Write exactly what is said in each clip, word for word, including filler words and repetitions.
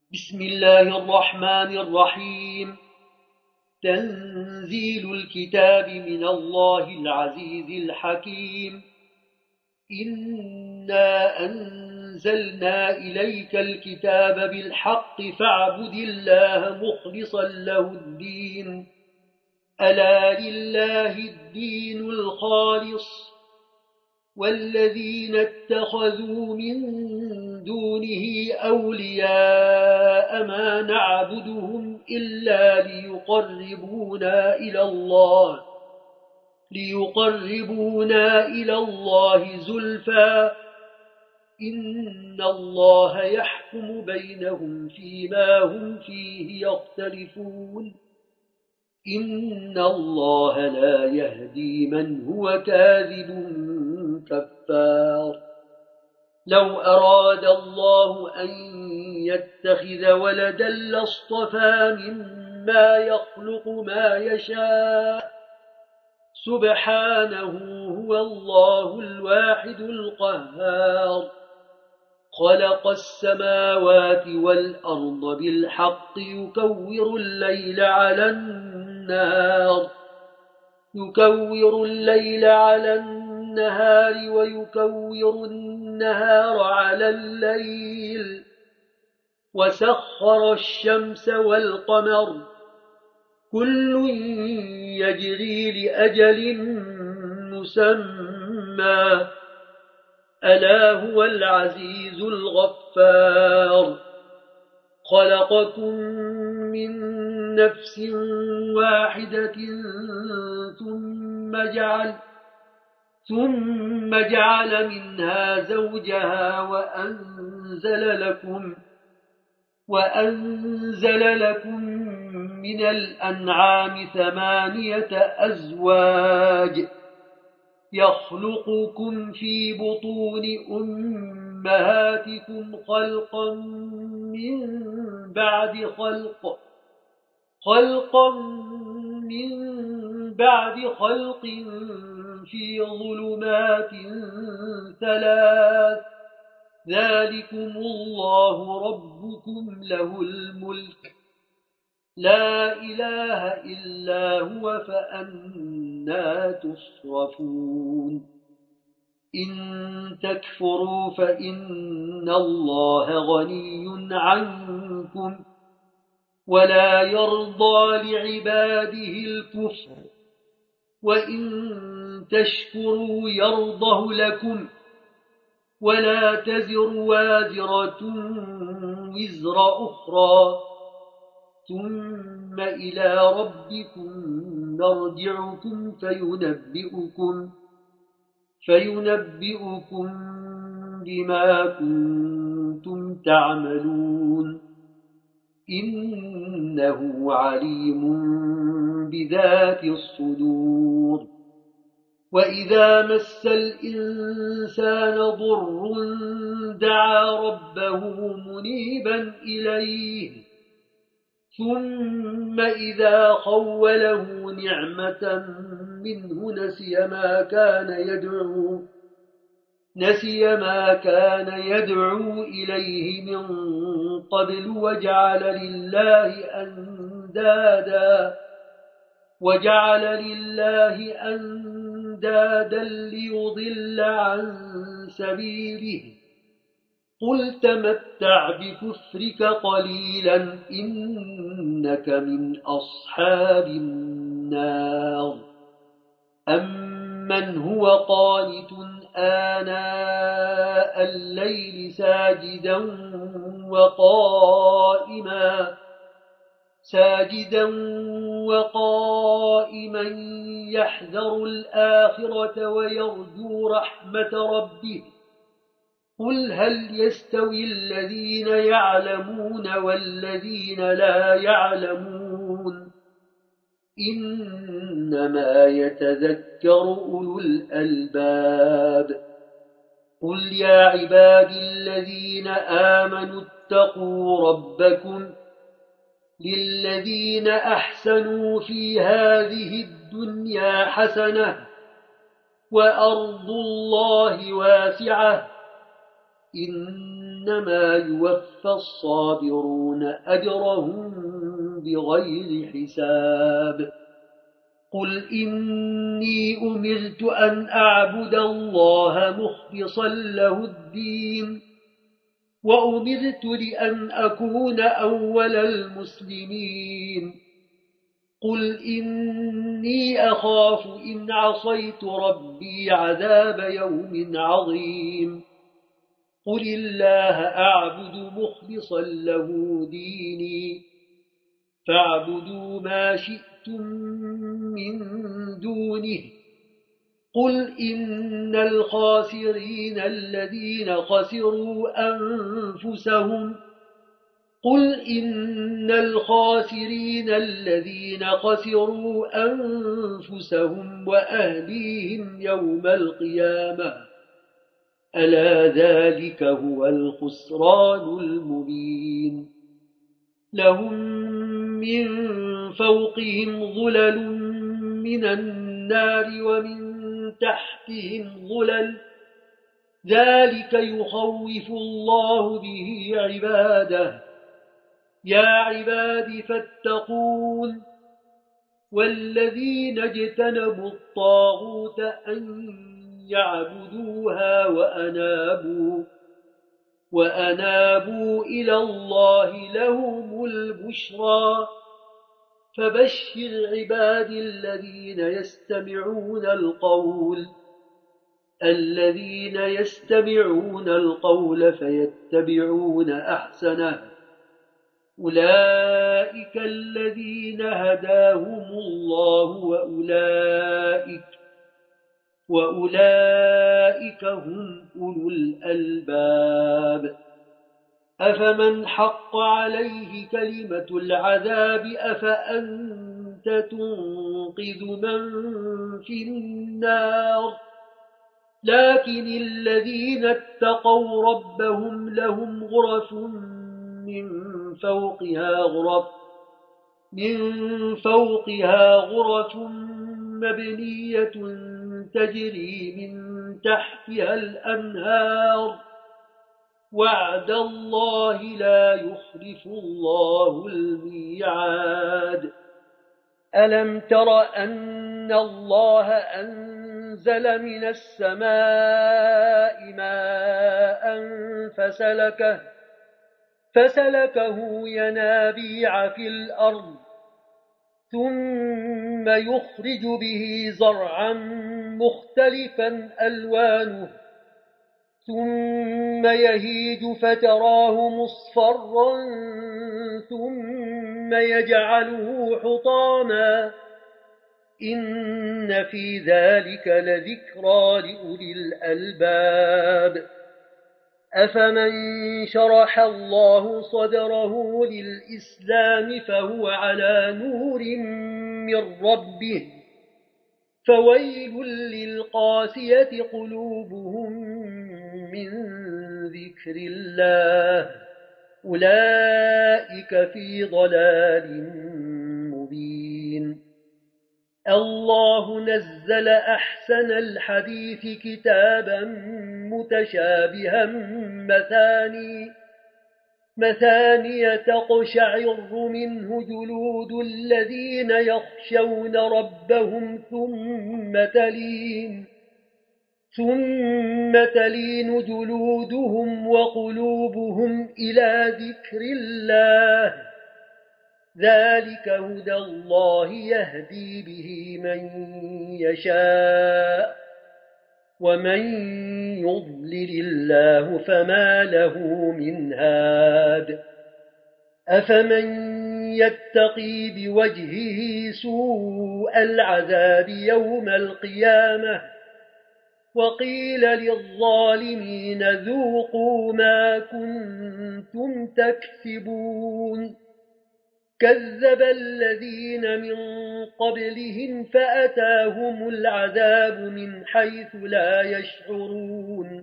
بسم الله الرحمن الرحيم. تنزيل الكتاب من الله العزيز الحكيم. إنا أنزلنا إليك الكتاب بالحق فاعبد الله مخلصا له الدين. ألا لله الدين الخالص، والذين اتخذوا من دونه أولياء ما نعبدهم إلا ليقربونا إلى الله ليقربونا إلى الله زلفى إن الله يحكم بينهم فيما هم فيه يختلفون. إن الله لا يهدي من هو كاذب كفار. لو أراد الله أن يتخذ ولدا لاصطفى مما يخلق ما يشاء، سبحانه هو الله الواحد القهار. خلق السماوات والأرض بالحق يكور الليل على النهار يكور الليل على النهار ويكور النهار على الليل، وسخر الشمس والقمر كل يجري لأجل مسمى، ألا هو العزيز الغفار. خلقكم من نفس واحدة ثم جعل ثم جعل منها زوجها وأنزل لكم وأنزل لكم من الأنعام ثمانية أزواج يخلقكم في بطون أمهاتكم خلقا من بعد خلق خلقا من بعد خلق في ظلمات ثلاث، ذلكم الله ربكم له الملك، لا إله إلا هو، فأنى تصرفون. إن تكفروا فإن الله غني عنكم ولا يرضى لعباده الكفر، وإن تشكروا يرضه لكم، ولا تزر وازرة وزر أخرى، ثم إلى ربكم نرجعكم فينبئكم فينبئكم بما كنتم تعملون. إنه عليم بذات الصدور. وإذا مس الإنسان ضر دعا ربه منيبا إليه، ثم إذا خوله نعمة منه نسي ما كان يدعو نسي ما كان يدعو إليه من قبل وجعل لله أندادا وجعل لله أندادا ليضل عن سبيله. قل تمتع بكفرك قليلا إنك من أصحاب النار. أمن هو قانت آناء الليل ساجدا وقائما ساجدا وقائما يحذر الآخرة ويرجو رحمة ربه. قل هل يستوي الذين يعلمون والذين لا يعلمون؟ إنما يتذكر أولو الألباب. قل يا عبادي الذين آمنوا اتقوا ربكم للذين أحسنوا في هذه الدنيا حسنة وأرض الله واسعة، إن إنما يوفى الصابرون أجرهم بغير حساب قل إني أمرت أن أعبد الله مخلصا له الدين وأمرت لأن أكون أول المسلمين قل إني أخاف إن عصيت ربي عذاب يوم عظيم قل الله أعبد مخلصا له ديني فاعبدوا ما شئتم من دونه قل إن الخاسرين الذين خسروا أنفسهم قل إن الخاسرين الذين خسروا أنفسهم وأهليهم يوم القيامة ألا ذلك هو الخسران المبين لهم من فوقهم ظلل من النار ومن تحتهم ظلل ذلك يخوف الله به عباده يا عباد فاتقون والذين اجتنبوا الطاغوت أن يعبدوها وأنابوا وأنابوا إلى الله لهم البشرى فبشر عباد الذين يستمعون القول الذين يستمعون القول فيتبعون أحسنه أولئك الذين هداهم الله وأولئك وأولئك هم أولو الألباب أفمن حق عليه كلمة العذاب أفأنت تنقذ من في النار لكن الذين اتقوا ربهم لهم غرف من فوقها غرف من فوقها غرف مبنية تجري من تحتها الأنهار وعد الله لا يخلف الله الميعاد ألم تر أن الله أنزل من السماء ماء فسلكه فسلكه ينابيع في الأرض ثم يخرج به زرعا مختلفا ألوانه ثم يهيج فتراه مصفرا ثم يجعله حطاما إن في ذلك لذكرى لأولي الألباب أفمن شرح الله صدره للإسلام فهو على نور من ربه فويل للقاسية قلوبهم من ذكر الله أولئك في ضلال مبين الله نزل أحسن الحديث كتابا متشابها مثاني مثانية تقشعر منه جلود الذين يخشون ربهم ثم تلين ثم تلين جلودهم وقلوبهم إلى ذكر الله ذلك هدى الله يهدي به من يشاء ومن يضلل الله فما له من هاد أفمن يتقي بوجهه سوء العذاب يوم القيامة وقيل للظالمين ذوقوا ما كنتم تكسبون كذب الذين من قبلهم فأتاهم العذاب من حيث لا يشعرون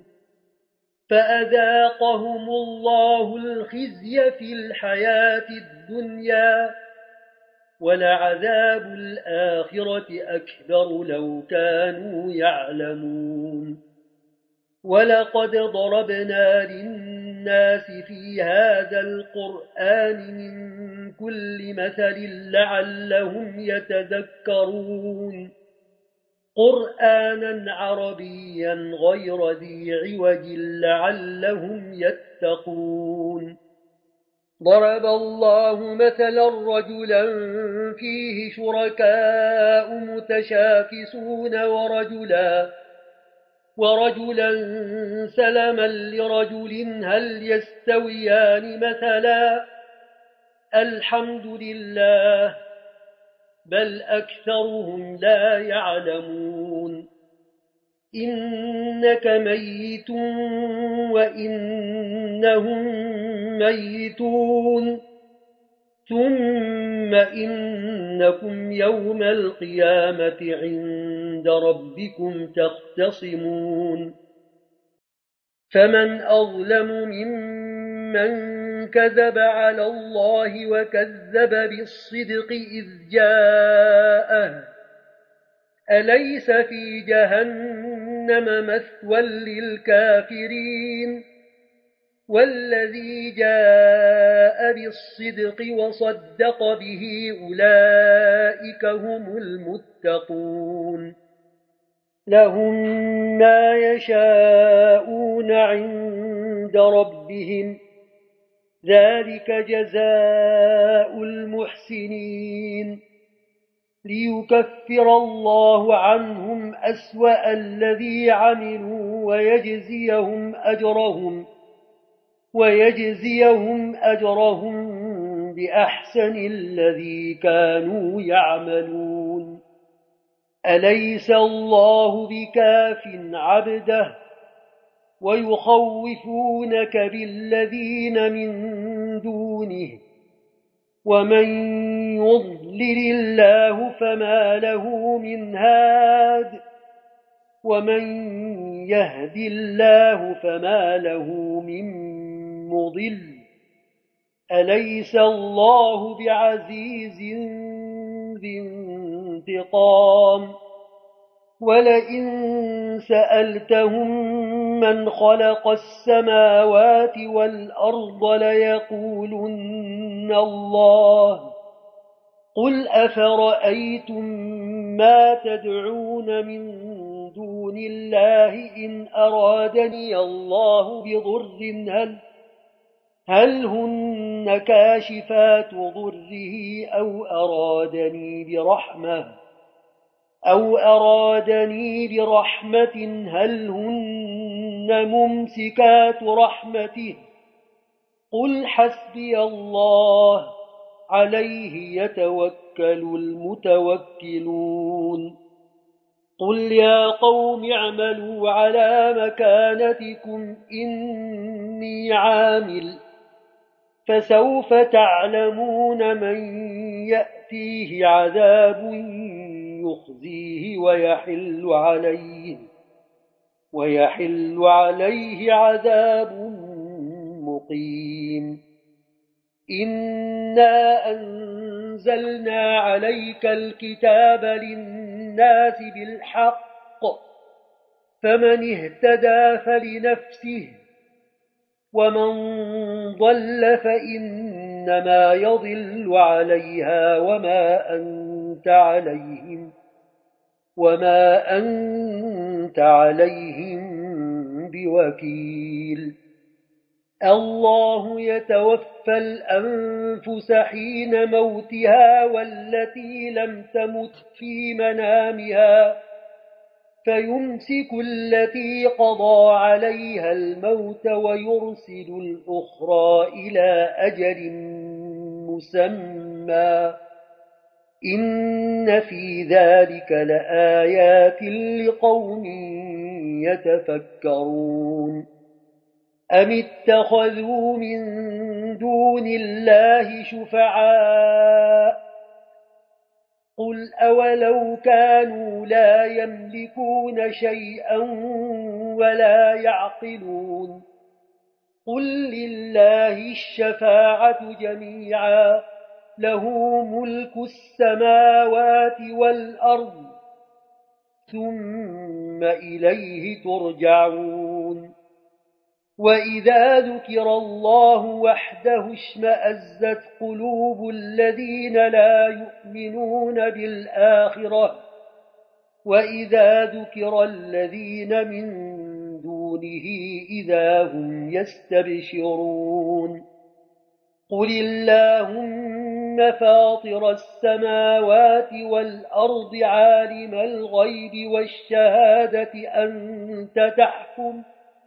فأذاقهم الله الخزي في الحياة الدنيا ولعذاب الآخرة أكبر لو كانوا يعلمون ولقد ضربنا للناس للناس في هذا القرآن من كل مثل لعلهم يتذكرون قرآنا عربيا غير ذي عوج لعلهم يتقون ضرب الله مثلا رجلا فيه شركاء متشاكسون ورجلا ورجلا سلما لرجل هل يستويان مثلا الحمد لله بل أكثرهم لا يعلمون إنك ميت وإنهم ميتون ثم إنكم يوم القيامة عند ربكم تختصمون فمن أظلم ممن كذب على الله وكذب بالصدق إذ جاءه أليس في جهنم مثوى للكافرين والذي جاء بالصدق وصدق به أولئك هم المتقون لهم ما يشاءون عند ربهم ذلك جزاء المحسنين ليكفر الله عنهم أسوأ الذي عملوا ويجزيهم أجرهم ويجزيهم أجرهم بأحسن الذي كانوا يعملون أليس الله بكاف عبده ويخوفونك بالذين من دونه ومن يضلل الله فما له من هاد ومن يهد الله فما له من مضل أليس الله بعزيز ذي انتقام ولئن سألتهم من خلق السماوات والأرض ليقولن الله قل أفرأيتم ما تدعون من دون الله إن أرادني الله بضر هل هل هن كاشفات ضره أو أرادني برحمة أو أرادني برحمة هل هن ممسكات رحمته قل حسبي الله عليه يتوكل المتوكلون قل يا قوم اعملوا على مكانتكم إني عامل فسوف تعلمون من يأتيه عذاب يخزيه ويحل عليه ويحل عليه عذاب مقيم إنا أنزلنا عليك الكتاب للناس بالحق فمن اهتدى فلنفسه ومن ضل فإنما يضل عليها وما أنت عليهم وما أنت عليهم بوكيل الله يتوفى الأنفس حين موتها والتي لم تمت في منامها فيمسك التي قضى عليها الموت ويرسل الأخرى إلى أجل مسمى إن في ذلك لآيات لقوم يتفكرون أم اتخذوا من دون الله شفعاء قل أولو كانوا لا يملكون شيئا ولا يعقلون قل لله الشفاعة جميعا له ملك السماوات والأرض ثم إليه ترجعون وإذا ذكر الله وحده اشمأزت قلوب الذين لا يؤمنون بالآخرة وإذا ذكر الذين من دونه إذا هم يستبشرون قل اللهم فاطر السماوات والأرض عالم الغيب والشهادة أنت تحكم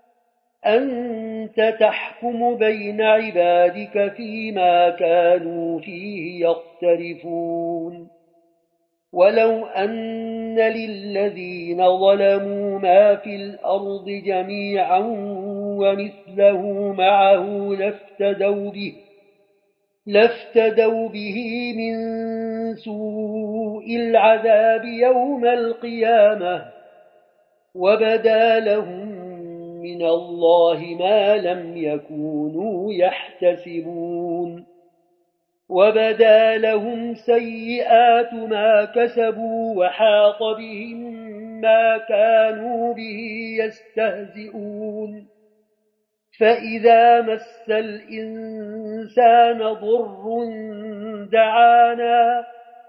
أنت تحكم بين عبادك فيما كانوا فيه يختلفون ولو أن للذين ظلموا ما في الأرض جميعا ومثله معه لافتدوا به لافتدوا به من سوء العذاب يوم القيامة وبدا لهم من الله ما لم يكونوا يحتسبون وبدا لهم سيئات ما كسبوا وحاق بهم ما كانوا به يستهزئون فإذا مس الإنسان ضر دعانا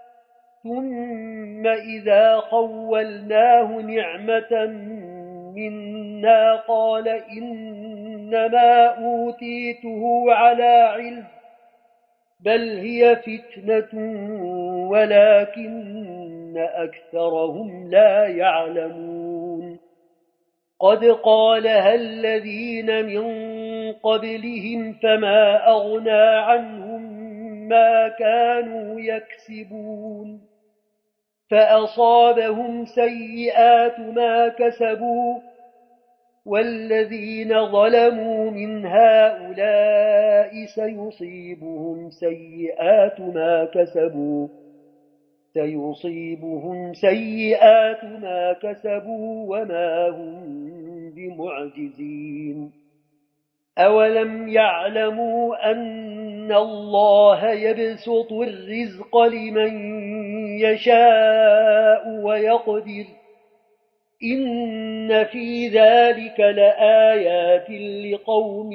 ثم إذا خولناه نعمة منا قال إنما أوتيته على علم بل هي فتنة ولكن أكثرهم لا يعلمون قد قالها الذين من قبلهم فما أغنى عنهم ما كانوا يكسبون فأصابهم سيئات ما كسبوا والذين ظلموا من هؤلاء سيصيبهم سيئات ما كسبوا سيصيبهم سيئات ما كسبوا وما هم بمعجزين أولم يعلموا أن الله يبسط الرزق لمن يشاء ويقدر إن في ذلك لآيات لقوم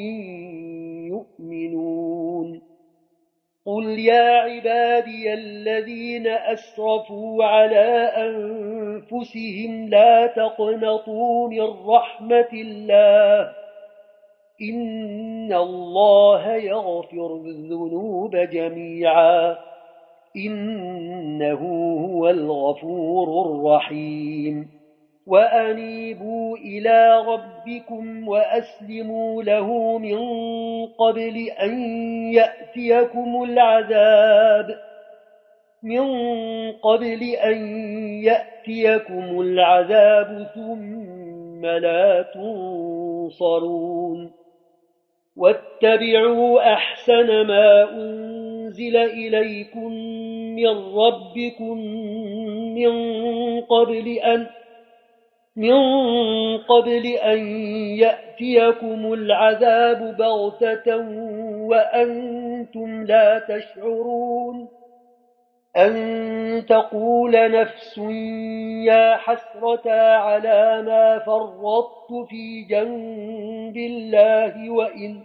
يؤمنون قل يا عبادي الذين أسرفوا على أنفسهم لا تقنطوا من رحمة الله إن الله يغفر الذنوب جميعا إنه هو الغفور الرحيم وأنيبوا إلى ربكم وأسلموا له من قبل أن يأتيكم العذاب من قبل أن يأتيكم العذاب ثم لا تنصرون واتبعوا أحسن ما أنزل إليكم من ربكم من قبل أن من قبل أن يأتيكم العذاب بغتة وأنتم لا تشعرون أن تقول نفس يا حسرة على ما فرطت في جنب الله وإن,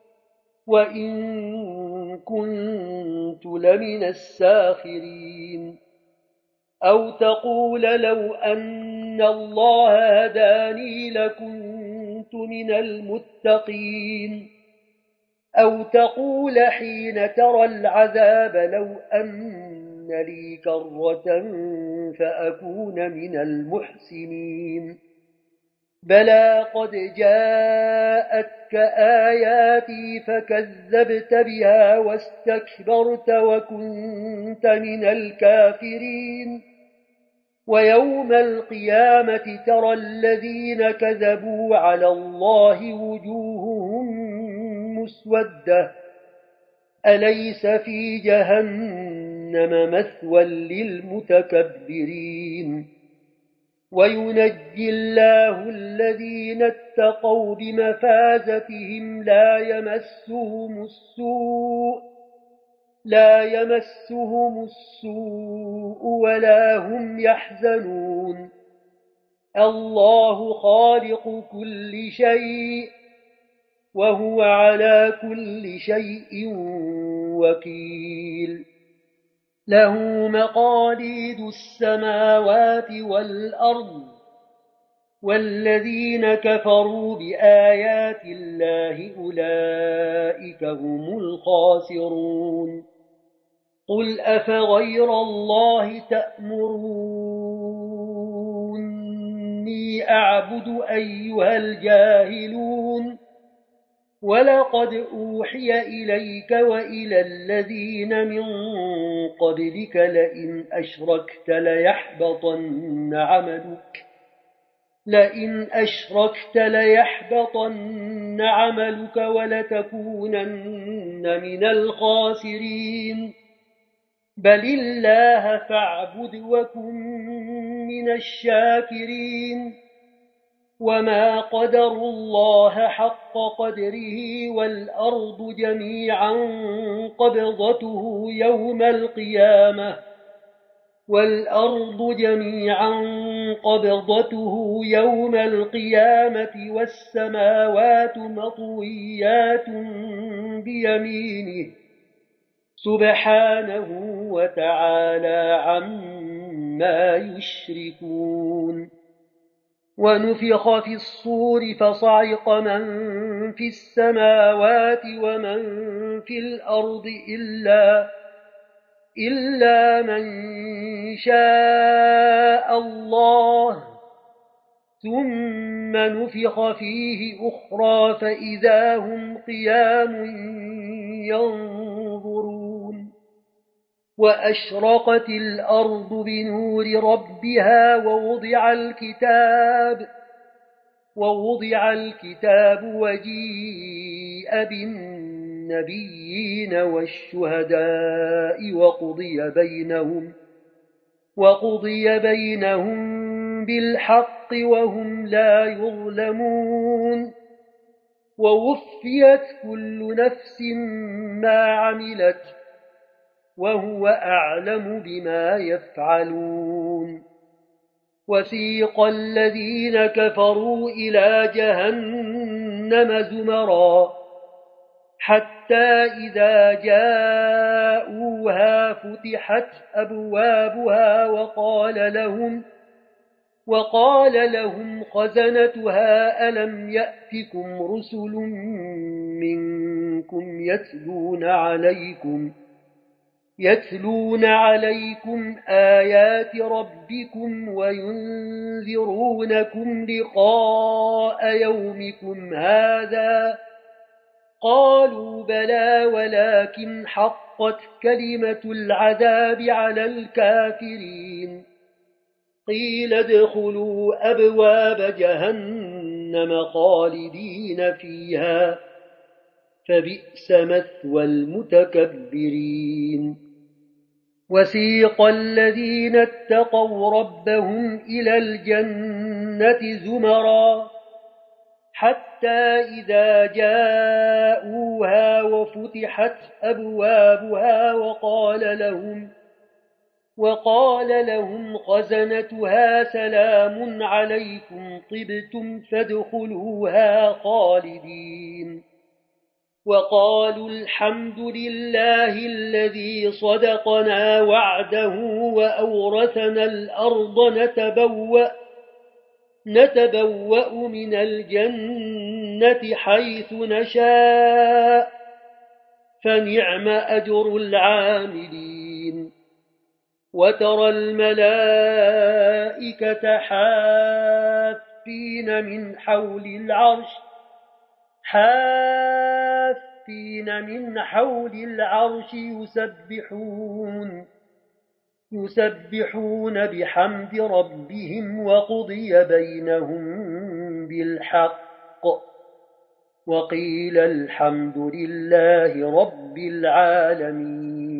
وإن كنت لمن الساخرين أو تقول لو أن الله هداني لكنت من المتقين أو تقول حين ترى العذاب لو أن لي كرة فأكون من المحسنين بلى قد جاءتك آياتي فكذبت بها واستكبرت وكنت من الكافرين ويوم القيامة ترى الذين كذبوا على الله وجوههم مسودة أليس في جهنم مثوى للمتكبرين وينجي الله الذين اتقوا بمفازتهم لا يمسهم السوء لا يمسهم السوء ولا هم يحزنون الله خالق كل شيء وهو على كل شيء وكيل له مقاليد السماوات والأرض والذين كفروا بآيات الله أولئك هم الخاسرون قل أفغير الله تأمروني أعبد أيها الجاهلون ولقد أوحي إليك وإلى الذين من قبلك لئن أشركت ليحبطن عملك لئن أشركت ليحبطن عملك ولتكونن من الخاسرين بل الله فاعبد وكن من الشاكرين وما قدروا الله حق قدره والأرض جميعا قبضته يوم القيامة والأرض جميعا قبضته يوم القيامة والسماوات مطويات بيمينه سبحانه وتعالى عما يشركون ونفخ في الصور فصعق من في السماوات ومن في الأرض إلا إلا من شاء الله ثم نفخ فيه أخرى فإذا هم قيام ينظرون وأشرقت الأرض بنور ربها ووضع الكتاب ووضع الكتاب وجيء بالنبيين والشهداء وقضي بينهم وقضي بينهم بالحق وهم لا يظلمون ووفيت كل نفس ما عملت وهو أعلم بما يفعلون وسيق الذين كفروا إلى جهنم زمرا حتى إذا جاءوها فتحت أبوابها وقال لهم وقال لهم خزنتها ألم يأتكم رسل منكم يتلون عليكم يتلون عليكم آيات ربكم وينذرونكم لقاء يومكم هذا قالوا بلى ولكن حقت كلمة العذاب على الكافرين قيل ادخلوا أبواب جهنم خالدين فيها فبئس مثوى المتكبرين وسيق الذين اتقوا ربهم إلى الجنة زمرا حتى إذا جاءوها وفتحت أبوابها وقال لهم وقال لهم خزنتها سلام عليكم طبتم فادخلوها خالدين وقالوا الحمد لله الذي صدقنا وعده وأورثنا الأرض نتبوأ نتبوأ من الجنة حيث نشاء فنعم أجر العاملين وترى الملائكة حافين من حول العرش حافين من حول العرش يسبحون يسبحون بحمد ربهم وقضي بينهم بالحق وقيل الحمد لله رب العالمين